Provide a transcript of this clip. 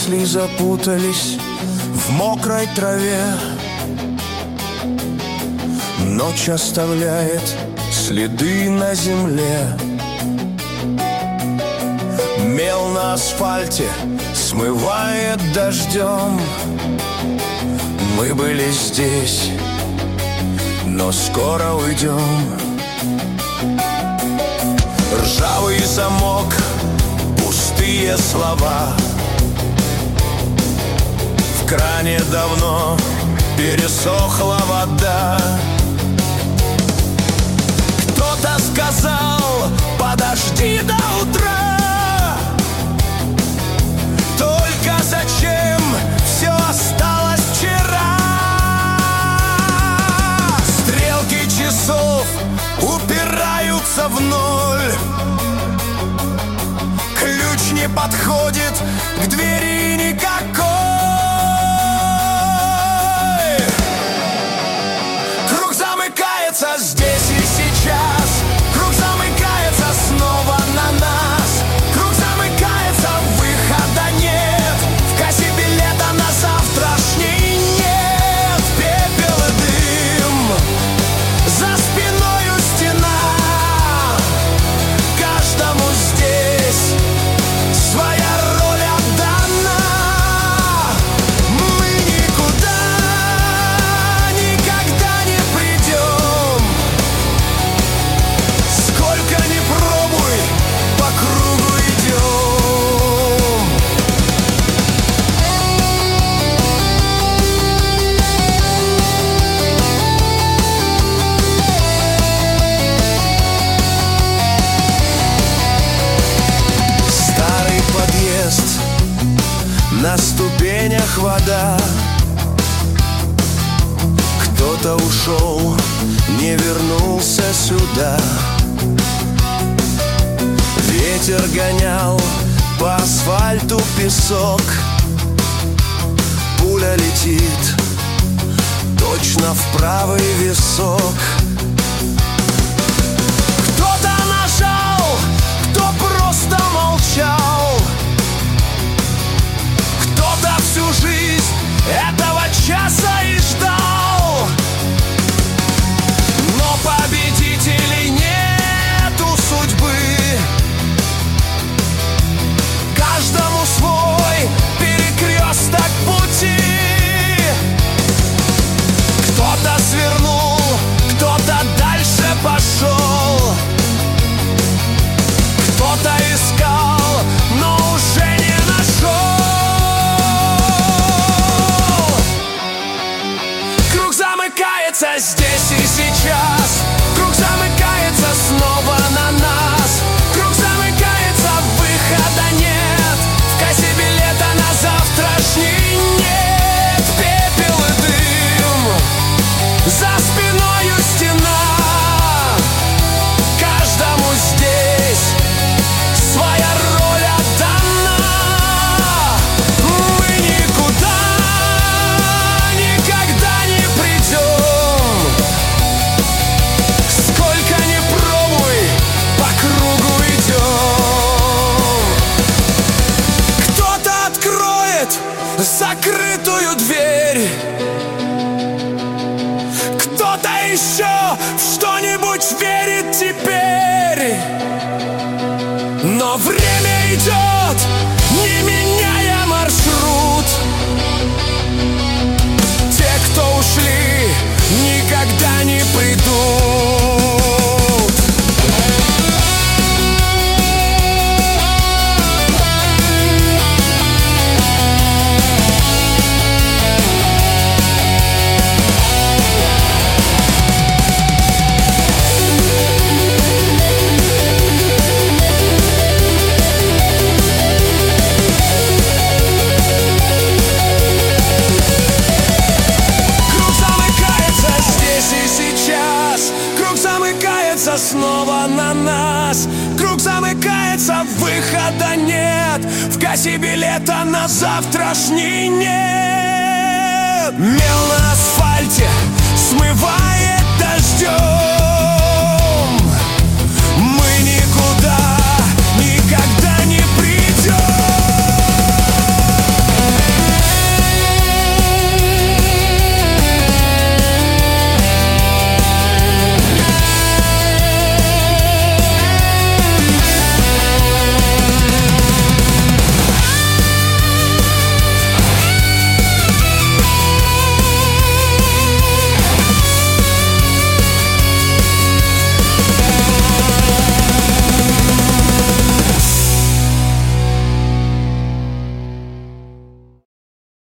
мысли запутались в мокрой траве. Ночь оставляет следы на земле. Мел на асфальте смывает дождем. Мы были здесь, но скоро уйдем. Ржавый замок, пустые слова. В кране давно пересохла вода. Кто-то сказал: подожди до утра. Только зачем все осталось вчера? Стрелки часов упираются в ноль. Ключ не подходит к двери никакой. Круг замыкается здесь и сейчас. Круг замыкается снова на нас. Круг замыкается, выхода нет. В кассе билета на завтрашний нет. Пепел и дым, за спиною стена. Каждому здесь своя роль отдана. Мы никуда никогда не придем. Сколько ни пробуй, по кругу идем. Старый подъезд, на ступенях вода. Кто-то ушел, не вернулся сюда. Ветер гонял по асфальту песок. Пуля летит точно в правый висок. Кто-то нажал, кто просто молчал. Кто-то всю жизнь этого часа и ждал. Но победителей нету судьбы. Каждому свой перекресток пути. Кто-то свернул, кто-то дальше пошел. Кто-то искал, но уже не нашел. Круг замыкается здесь и сейчас. Круг замыкается снова на нас. Круг замыкается, выхода нет. В кассе билета на завтрашний нет. Пепел и дым, за спиною стена. Каждому здесь своя роль отдана. Мы никуда никогда не придем. Сколько ни пробуй, по кругу идем. Кто-то откроет закрытую дверь. Кто-то еще в что-нибудь верит теперь. Но время идет, не меняя маршрут. Те, кто ушли, никогда не придут. Снова на нас. Круг замыкается, выхода нет. В кассе билета на завтрашний нет.